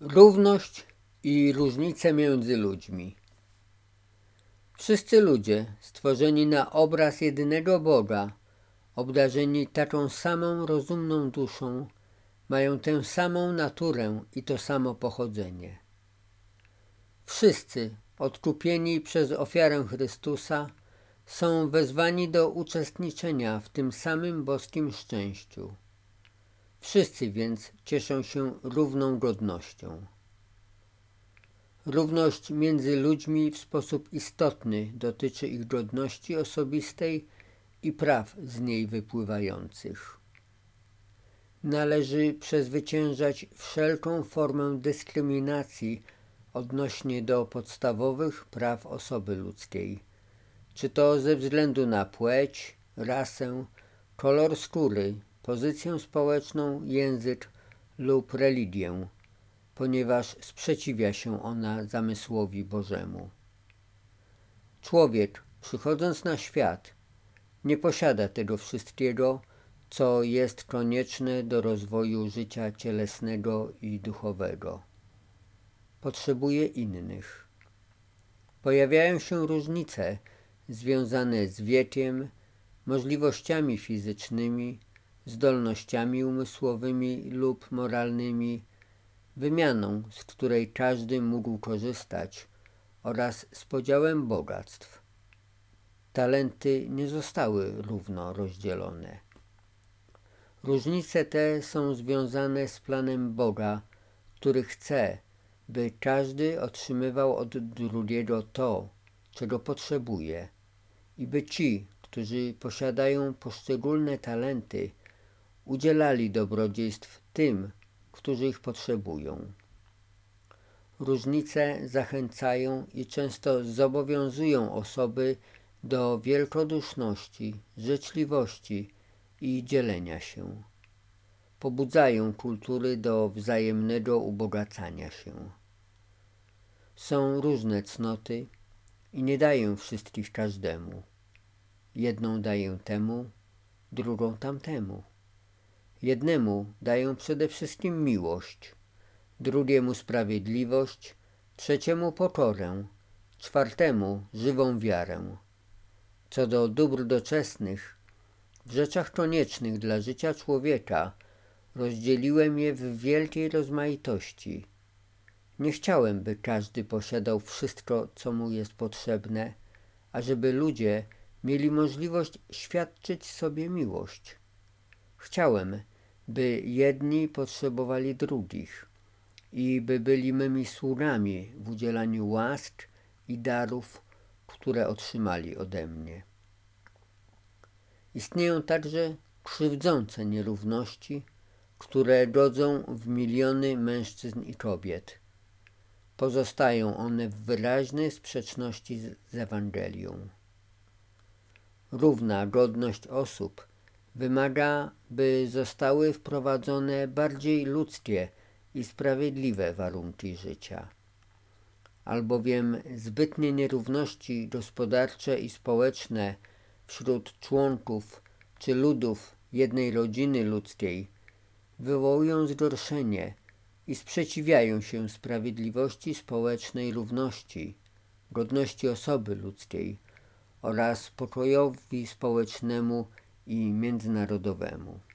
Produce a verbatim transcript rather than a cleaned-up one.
Równość i różnice między ludźmi. Wszyscy ludzie, stworzeni na obraz jedynego Boga, obdarzeni taką samą rozumną duszą, mają tę samą naturę i to samo pochodzenie. Wszyscy, odkupieni przez ofiarę Chrystusa, są wezwani do uczestniczenia w tym samym boskim szczęściu. Wszyscy więc cieszą się równą godnością. Równość między ludźmi w sposób istotny dotyczy ich godności osobistej i praw z niej wypływających. Należy przezwyciężać wszelką formę dyskryminacji odnośnie do podstawowych praw osoby ludzkiej, czy to ze względu na płeć, rasę, kolor skóry, pozycję społeczną, język lub religię, ponieważ sprzeciwia się ona zamysłowi Bożemu. Człowiek, przychodząc na świat, nie posiada tego wszystkiego, co jest konieczne do rozwoju życia cielesnego i duchowego. Potrzebuje innych. Pojawiają się różnice związane z wiekiem, możliwościami fizycznymi, zdolnościami umysłowymi lub moralnymi, wymianą, z której każdy mógł korzystać, oraz z podziałem bogactw. Talenty nie zostały równo rozdzielone. Różnice te są związane z planem Boga, który chce, by każdy otrzymywał od drugiego to, czego potrzebuje, i by ci, którzy posiadają poszczególne talenty, udzielali dobrodziejstw tym, którzy ich potrzebują. Różnice zachęcają i często zobowiązują osoby do wielkoduszności, życzliwości i dzielenia się. Pobudzają kultury do wzajemnego ubogacania się. Są różne cnoty i nie daję wszystkich każdemu. Jedną daję temu, drugą tamtemu. Jednemu daję przede wszystkim miłość, drugiemu sprawiedliwość, trzeciemu pokorę, czwartemu żywą wiarę. Co do dóbr doczesnych, w rzeczach koniecznych dla życia człowieka rozdzieliłem je w wielkiej rozmaitości. Nie chciałem, by każdy posiadał wszystko, co mu jest potrzebne, ażeby ludzie mieli możliwość świadczyć sobie miłość. Chciałem, by jedni potrzebowali drugich i by byli mymi sługami w udzielaniu łask i darów, które otrzymali ode mnie. Istnieją także krzywdzące nierówności, które godzą w miliony mężczyzn i kobiet. Pozostają one w wyraźnej sprzeczności z, z Ewangelią. Równa godność osób wymaga, by zostały wprowadzone bardziej ludzkie i sprawiedliwe warunki życia. Albowiem zbytnie nierówności gospodarcze i społeczne wśród członków czy ludów jednej rodziny ludzkiej wywołują zgorszenie i sprzeciwiają się sprawiedliwości społecznej równości, godności osoby ludzkiej oraz pokojowi społecznemu i międzynarodowemu.